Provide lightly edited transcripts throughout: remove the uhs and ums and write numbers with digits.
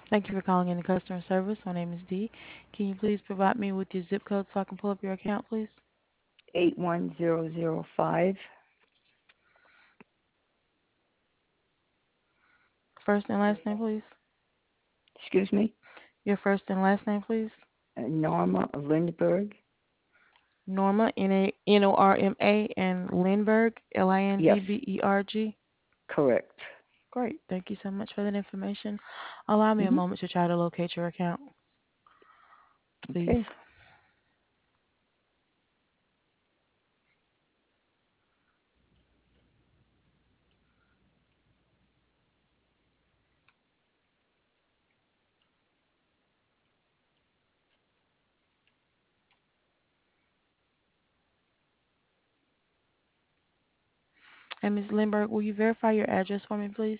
Thank you for calling in the customer service. My name is Dee. Can you please provide me with your zip code so I can pull up your account, please? 81005. First and last name, please. Excuse me? Your first and last name, please. Norma Lindberg. Norma, Norma, and Lindberg, Yes, Lindberg. correct. Great. Thank you so much for that information. Allow me a Hmm. moment to try to locate your account, please. Okay. And Ms. Lindberg, will you verify your address for me, please?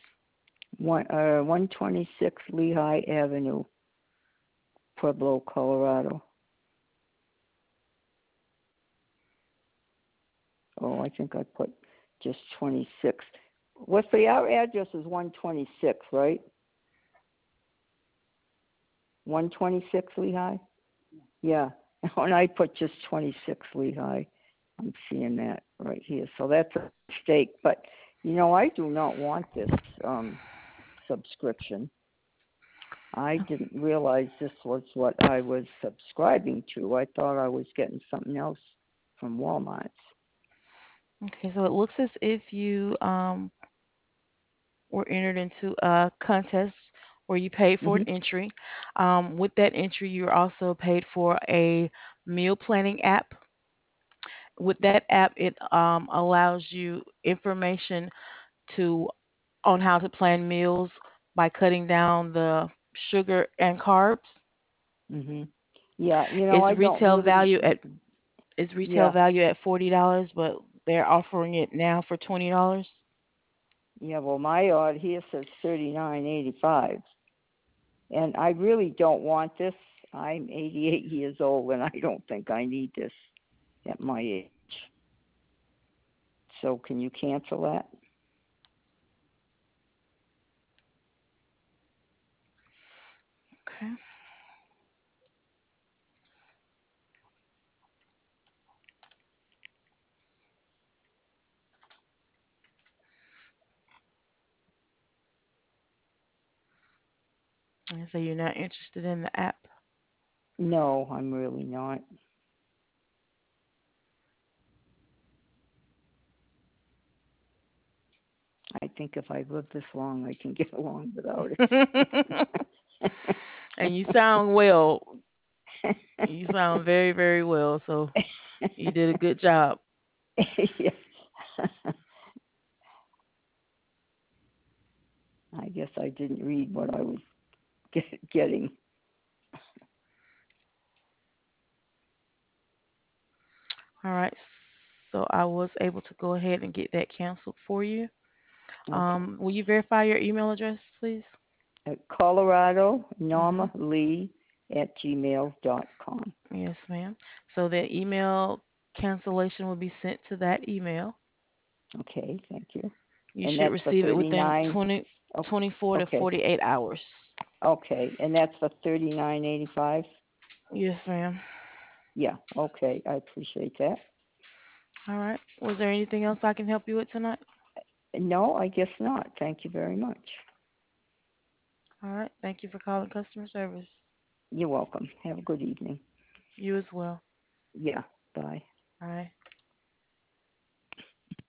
126 Lehigh Avenue, Pueblo, Colorado. Oh, I think I put just 26. What's our address is 126, right? 126 Lehigh? Yeah. And I put just 26 Lehigh. I'm seeing that right here. So that's a mistake. But, I do not want this subscription. I didn't realize this was what I was subscribing to. I thought I was getting something else from Walmart. Okay, so it looks as if you were entered into a contest where you paid for an Hmm. entry. With that entry, you're also paid for a meal planning app. With that app, it allows you information to on how to plan meals by cutting down the sugar and carbs. Hmm. Yeah, Its I don't retail really. value at its retail Yeah, value at $40, but they're offering it now for $20. yeah. Well, my odd here says 39.85, and I really don't want this. I'm 88 years old, and I don't think I need this at my age. So, can you cancel that? Okay. And so you're not interested in the app. No, I'm really not. I think if I live this long, I can get along without it. And you sound well. You sound very, very well. So you did a good job. Yeah. I guess I didn't read what I was getting. All right. So I was able to go ahead and get that canceled for you. Okay. Will you verify your email address, please? Colorado Mm-hmm. Norma Lee at gmail.com. Yes, ma'am. So the email cancellation will be sent to that email. Okay, thank you. You And should that's for receive it within 39. 24 to Okay. 48 hours. Okay. And that's for 39.85. Yes, ma'am. Yeah. Okay. I appreciate that. All right. Was there anything else I can help you with tonight? No, I guess not. Thank you very much. All right. Thank you for calling customer service. You're welcome. Have a good evening. You as well. Yeah. Bye. All right.